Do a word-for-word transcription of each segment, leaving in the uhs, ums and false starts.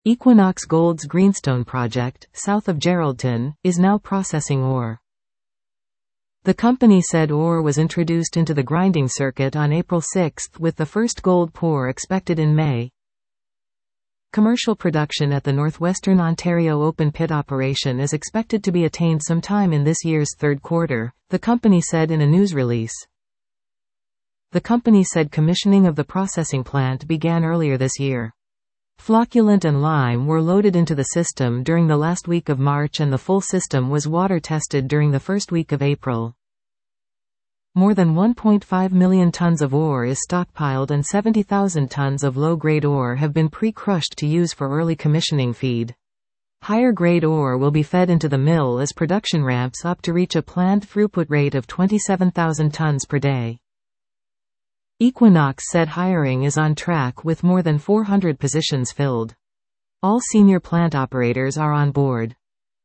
Equinox Gold's Greenstone project, south of Geraldton, is now processing ore. The company said ore was introduced into the grinding circuit on April sixth, with the first gold pour expected in May. Commercial production at the Northwestern Ontario open pit operation is expected to be attained sometime in this year's third quarter, the company said in a news release. The company said commissioning of the processing plant began earlier this year. Flocculant and lime were loaded into the system during the last week of March and the full system was water tested during the first week of April. More than one point five million tons of ore is stockpiled and seventy thousand tons of low-grade ore have been pre-crushed to use for early commissioning feed. Higher-grade ore will be fed into the mill as production ramps up to reach a planned throughput rate of twenty-seven thousand tons per day. Equinox said hiring is on track with more than four hundred positions filled. All senior plant operators are on board.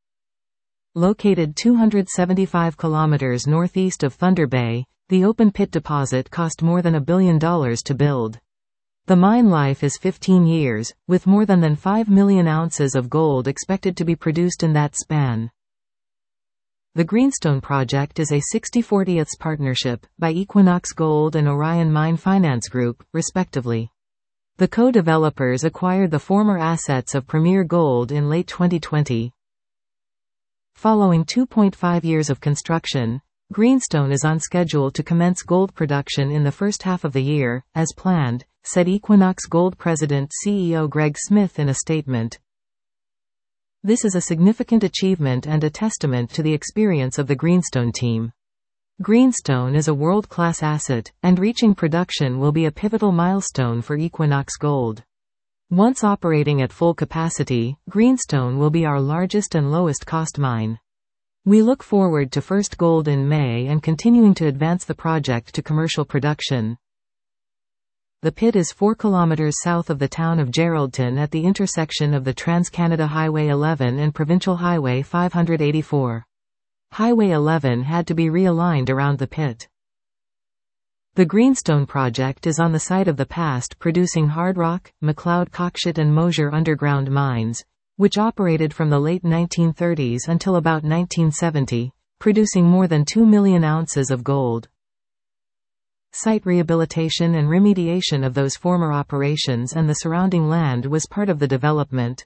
Located two hundred seventy-five kilometers northeast of Thunder Bay, the open pit deposit cost more than a billion dollars to build. The mine life is fifteen years, with more than, than five million ounces of gold expected to be produced in that span. The Greenstone project is a sixty forty partnership, by Equinox Gold and Orion Mine Finance Group, respectively. The co-developers acquired the former assets of Premier Gold in late twenty twenty. Following two point five years of construction, Greenstone is on schedule to commence gold production in the first half of the year, as planned, said Equinox Gold President C E O Greg Smith in a statement. This is a significant achievement and a testament to the experience of the Greenstone team. Greenstone is a world-class asset, and reaching production will be a pivotal milestone for Equinox Gold. Once operating at full capacity, Greenstone will be our largest and lowest-cost mine. We look forward to first gold in May and continuing to advance the project to commercial production. The pit is four kilometers south of the town of Geraldton at the intersection of the Trans-Canada Highway eleven and Provincial Highway five eighty-four. Highway eleven had to be realigned around the pit. The Greenstone project is on the site of the past producing Hardrock, McLeod Cockshutt and Mosier underground mines, which operated from the late nineteen thirties until about nineteen seventy, producing more than two million ounces of gold. Site rehabilitation and remediation of those former operations and the surrounding land was part of the development.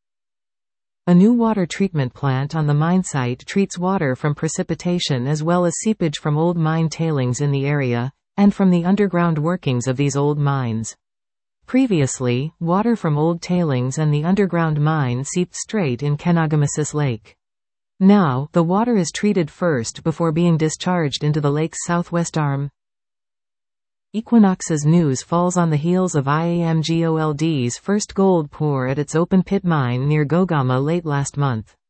A new water treatment plant on the mine site treats water from precipitation as well as seepage from old mine tailings in the area, and from the underground workings of these old mines. Previously, water from old tailings and the underground mine seeped straight in Kennegamassis Lake. Now, the water is treated first before being discharged into the lake's southwest arm. Equinox's news falls on the heels of IAMGOLD's first gold pour at its open pit mine near Gogama late last month.